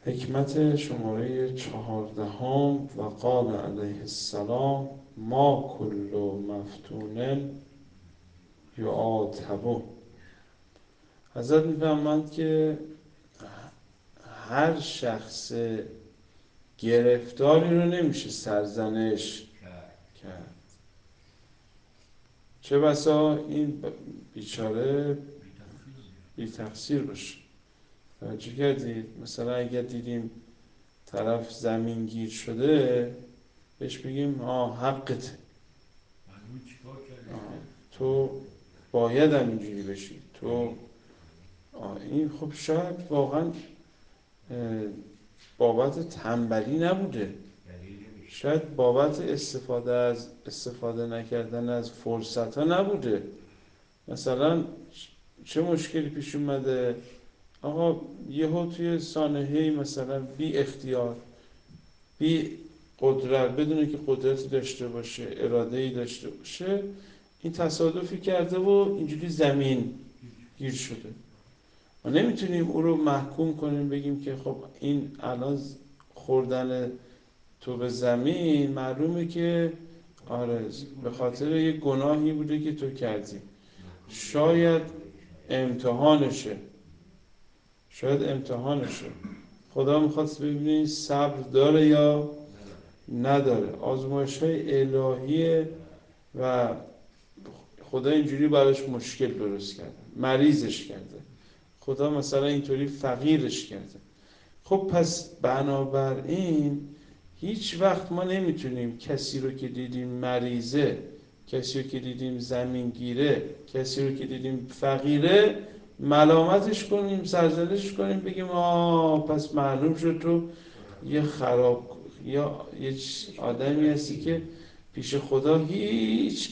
حکمت شماره 14 و قال علیه السلام ما کل مفتون یعاتبه. حضرت میفهمند که هر شخص گرفتاری رو نمیشه سرزنش کرد. چه بسا این بیچاره بی تقصیر باشه. توجه کردید؟ مثلا اگر دیدیم طرف زمین گیر شده بهش بگیم حقته، تو باید هم اینجوری بشی، تو این خب شاید واقعا بابت تنبلی نبوده، شاید بابت استفاده نکردن از فرصت ها نبوده. مثلا چه مشکلی پیش اومده، آقا یهو توی سانحه‌ای مثلا بی اختیار، بی قدرت، بدونه که قدرتی داشته باشه، اراده‌ای داشته باشه، این تصادفی کرده و اینجوری زمین گیر شده. ما نمیتونیم او رو محکوم کنیم بگیم که خب این الان خوردن تو به زمین معلومه که آره به خاطر یه گناهی بوده که تو کردی، شاید امتحانشه، شاید امتحانشه. خدا میخواد ببینید صبر داره یا نداره. آزمایش های الهیه و خدا اینجوری براش مشکل درست کرده، مریضش کرده، خدا مثلا اینطوری فقیرش کرده. خب پس بنابراین هیچ وقت ما نمیتونیم کسی رو که دیدیم مریضه، کسی رو که دیدیم زمینگیره، کسی رو که دیدیم فقیره ملامتش کنیم، سرزنش کنیم، بگیم پس معلوم شد تو یه خراب یا یه آدمی هستی که پیش خدا هیچ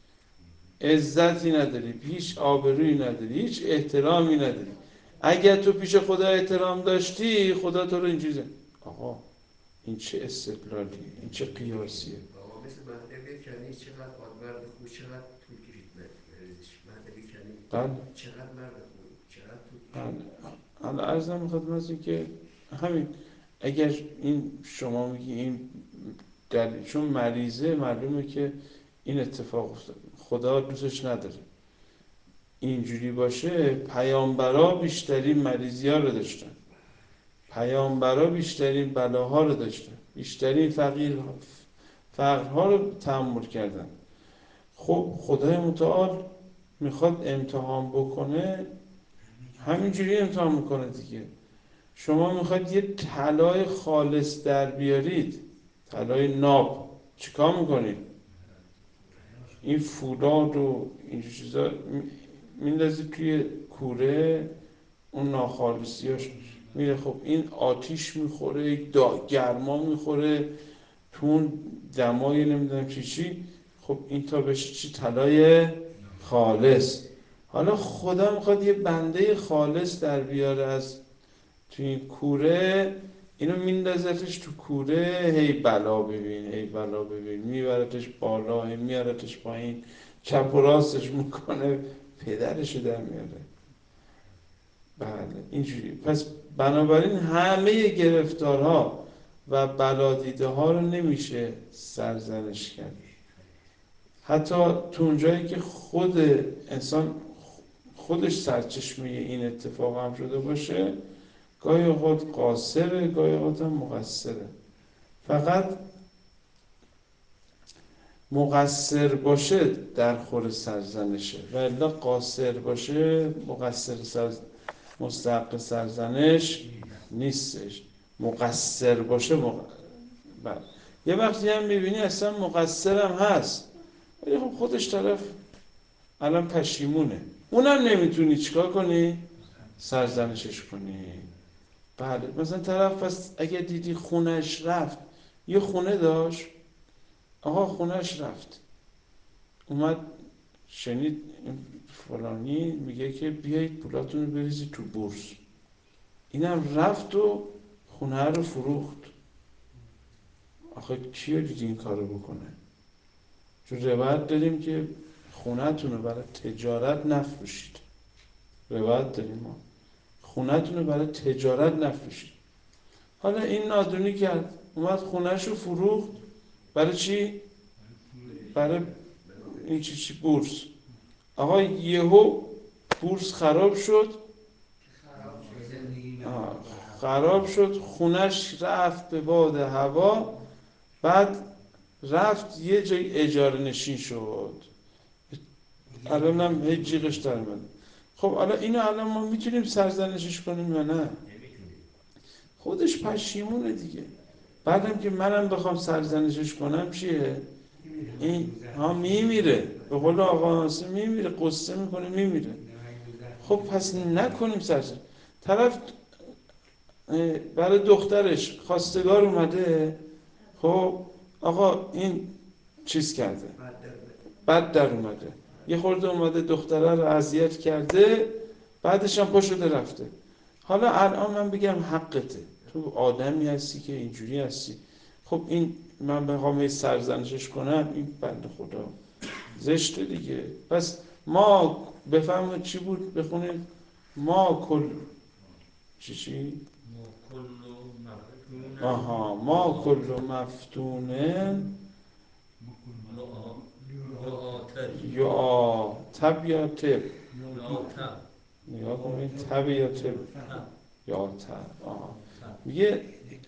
عزتی نداری، هیچ آبرویی نداری، هیچ احترامی نداری. اگر تو پیش خدا احترام داشتی خدا تو رو اینجوری زد. آقا این چه استدلالیه، این چه قیاسیه؟ آقا مثل مهدوی کنی چقدر مرد خوب، چقدر طول کشید مهدوی کنی، بله چقدر مرد خوب، چقدر طول کشید. بله. حالا عرضم خدمتتون که همین، اگر این شما میگی این چون مریضه معلومه که این اتفاق افتاد، خدا دوستش نداره اینجوری باشه. پیامبرا بیشترین مریضی ها رو داشتن، پیامبرا بیشترین بلاها رو داشتن، بیشترین فقرها رو تحمل کردن. خب خدای متعال میخواد امتحان بکنه، همینجوری امتحان میکنه دیگه. شما میخواد یه طلای خالص در بیارید، طلای ناب، چیکار میکنید؟ این فولاد و این چیزا میندازید توی کوره، اون ناخالصیاش میره، خب این آتیش میخوره، گرما میخوره تو اون دمای نمیدونم چی، خب این تا بشه چی؟ طلای خالص. حالا خدا میخواد یه بنده خالص در بیاره از تو این کوره، اینو میندازتش تو کوره، هی بلا ببین، هی بلا ببین، میبرتش بالا، هی میارتش پایین، چپ و راستش میکنه، پدرشو در میاره. بله اینجوری. پس بنابراین همه گرفتارها و بلادیده ها رو نمیشه سرزنش کرد. حتی تو اونجایی که خود انسان خودش سرچشمه این اتفاق هم شده باشه، گاهی اوقات قاصره، گاهی اوقات هم مقصره. فقط مقصر باشه در خور سرزنشه، و الا قاصر باشه مستحق سرزنش نیستش. مقصر باشه بله. یه وقتی هم میبینی اصلا مقصرم هست ولی خب خودش طرف الان پشیمونه، اونم نمیتونی چیکار کنی؟ سرزنشش کنی. بله مثلا طرف پس اگه دیدی خونش رفت، یه خونه داشت، آقا خونش رفت، اومد شنید فلانی میگه که بیایید پولاتون رو بریزید تو بورس، اینم رفت و خونه رو فروخت. آخه کیو دیدی این کارو بکنه؟ چون روایت داریم که خونه‌تون رو برای تجارت نفروشید، روایت داریم ما خونه‌تون رو برای تجارت نفروشید. حالا این نادونی کرد، اومد خونهشو فروخت. برای چی؟ برای این چی بورس. آقا یهو بورس خراب شد، خراب شد، خونش رفت به باد هوا. بعد رفت یه جای اجاره نشین شد، الان هم هیچ جیغش در اومده. خب اینو الان ما میتونیم سرزنشش کنیم یا نه؟ خودش پشیمونه دیگه. بعدم که منم بخوام سرزنشش کنم چیه؟ این میمیره، به قول آقا ناصر میمیره، قصه میکنه میمیره. خب پس نکنیم سرزنش. طرف برای دخترش خواستگار اومده، خب آقا این چیز کرده، بد در اومده، یه خورده اومده دختره رو اذیت کرده، بعدش هم پا شده رفته. حالا الان من بگم حقته، تو آدمی هستی که اینجوری هستی، خب این من بخوام سرزنشش کنم، این بنده خدا زشته دیگه. پس ما بفهمید چی بود، بخونید ما کل چی؟ ما کل مفتونه یا تب یا تب. نگاه کنید، تب یا تب یا تب. میگه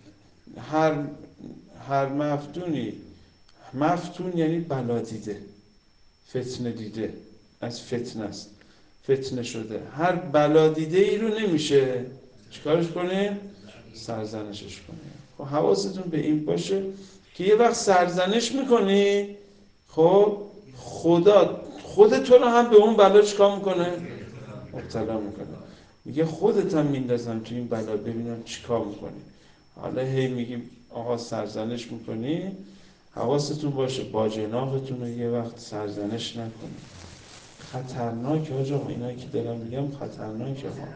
هر مفتونی، مفتون یعنی بلا دیده، فتنه دیده، از فتنه است، فتنه شده. هر بلا دیده ای رو نمیشه چیکارش کنیم؟ سرزنشش کنیم. خب حواستون به این باشه که یه وقت سرزنش میکنی، خب خدا خود تو رو هم به اون بلا چیکار میکنه؟ مبتلا میکنه. میگه خودت هم میندازم تو این بلا، ببینم چیکار میکنی. حالا هی میگیم آقا سرزنش میکنی، حواستون باشه با جناقتون رو یه وقت سرزنش نکنید. خطرناک آقا، اینایی که دارم میگم خطرناک آقا.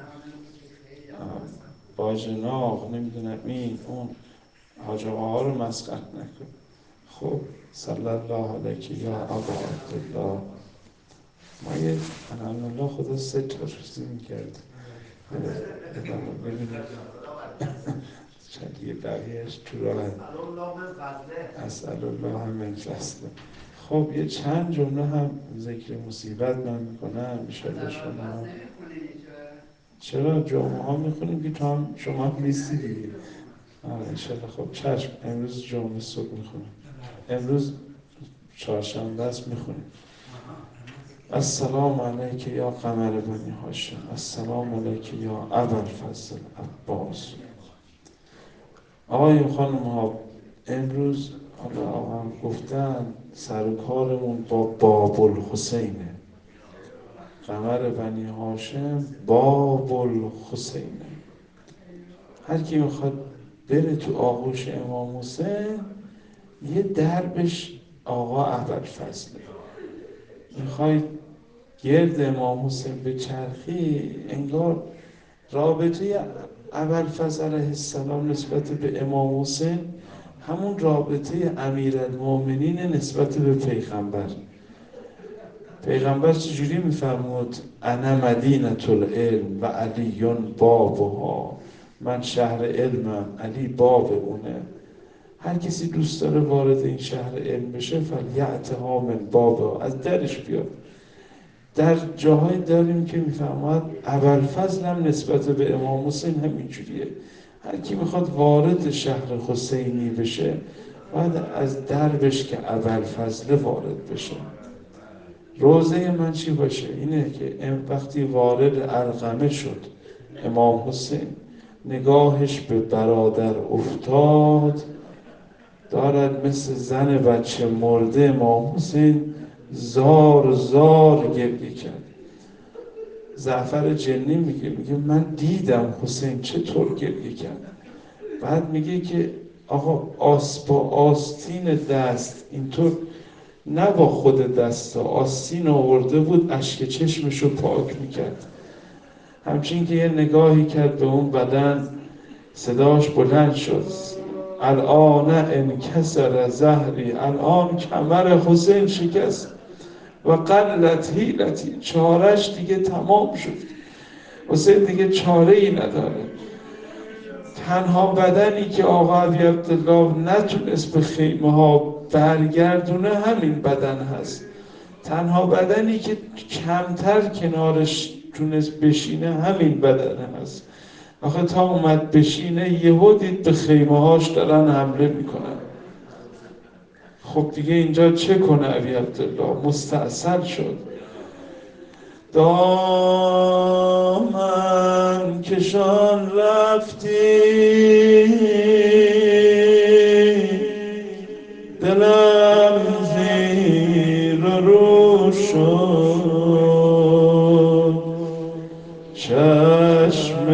با جناق نمیدونم این اون حاج آقاها رو مسخره نکن. خب صلی الله علیک یا ابا عبدالله. ما یه الحمدلله خدا 3 تا روزی میکرد ببینید چندیه بقیهش تو راه اسأل الله من فضله. خب یه چند جمله هم ذکر مصیبت من میکنم انشاءالله. شما چرا جمعه ها میخونیم که تو هم شما هم نیستی دیگه. انشاءالله. خب چشم، امروز جمعه صبح میخونیم، امروز چهارشنبه است میخونیم. السلام علیک یا قمر بنی هاشم، السلام علیک یا ابوالفضل عباس. آقای خانم ها، امروز حالا آقا گفتن سر و کارمون با باب الحسینه، قمر بنی هاشم باب الحسینه. هر کی میخواد بره تو آغوش امام حسین، یه دربش آقا ابوالفضله. میخوای گرد امام حسین به چرخی، انگار رابطه ابوالفضل علیه السلام نسبت به امام حسین همون رابطه امیرالمومنین نسبت به پیغمبر. پیغمبر چجوری میفرمود؟ انا مدینة العلم و علیون بابها، من شهر علمم، علی باب اونه. هر کسی دوست داره وارد این شهر علم بشه، فلیأتها من بابها، از درش بیاد. در جاهای داریم که میفهمد ابوالفضل هم نسبت به امام حسین همینجوریه. هر کی میخواد وارد شهر حسینی بشه، باید از دربش که ابوالفضل وارد بشه. روزه من چی باشه؟ اینه که وقتی وارد ارقمه شد امام حسین، نگاهش به برادر افتاد، دارد مثل زن بچه مرده امام حسین زار زار گریه کرد. جعفر جنی میگه من دیدم حسین چطور گریه کرد. بعد میگه که آقا با آستین دست اینطور، نه با خود دست، آستین آورده بود اشک چشمشو پاک میکرد. همچین که یه نگاهی کرد به اون بدن، صداش بلند شد الان انکسر ظهری، الان کمر حسین شکست و قلت حیلتی، چارش دیگه تمام شد، حسین دیگه چاره ای نداره. تنها بدنی که آقا علی عبدالله نتونست به خیمه ها برگردونه همین بدن هست. تنها بدنی که کمتر کنارش تونست بشینه همین بدن هست. آخه تا اومد بشینه یهو دید به خیمه هاش دارن حمله میکنن. خب دیگه اینجا چه کنه علی عبدالله؟ مستعصل شد. دامن کشان رفتی دلم زیر رو شد، چشم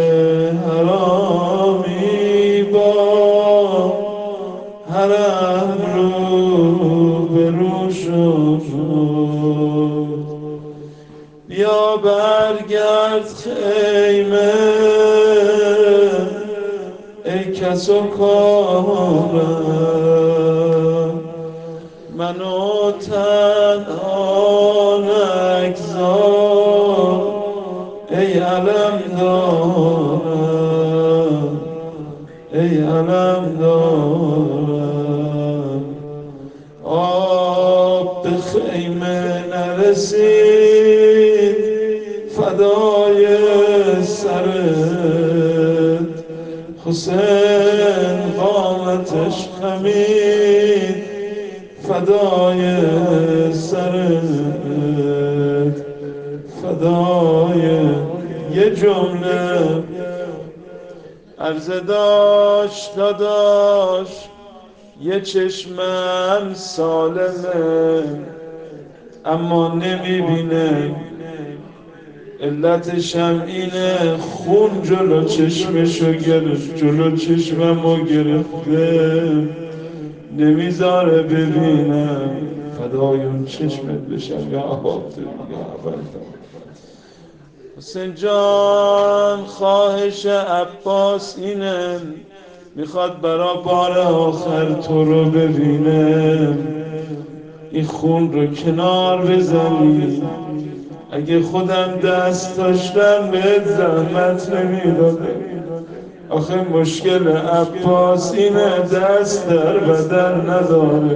حرامی با حرم رو به رو شد. بیا برگرد خیمه ای کس و کارم، منو تنها نگذار ای علم دارم، ای علم دارم. آب به خیمه نرسید فدای سرت، حسین قامتش خمید فدای سرت، فدای یه جمله عرضه داشت داداش، یه چشمم سالمه اما نمیبینه، علتشم اینه خون جلو چشمشو گرفت، جلو چشممو گرفته نمیذاره ببینم. فدای اون چشمت بشم یا عبدالله. حسین جان خواهش عباس اینه، میخواد برا بار آخر تو رو ببینه، این خون رو کنار بزنی. اگه خودم دست داشتم بهت زحمت نمیدادم. آخه مشکل عباس اینه دست در بدن نداره.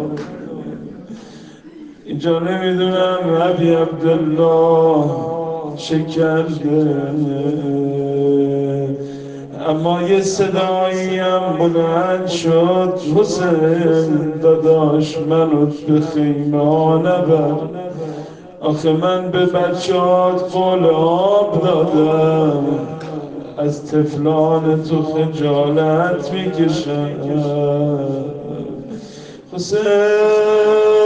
اینجا نمیدونم علی عبدالله چه کرده، اما یه صدایی هم بلند شد، حسین داداش منو به خیمه ها نبر. آخه من به بچهات قول آب دادم، از طفلان تو خجالت میکشم. حسین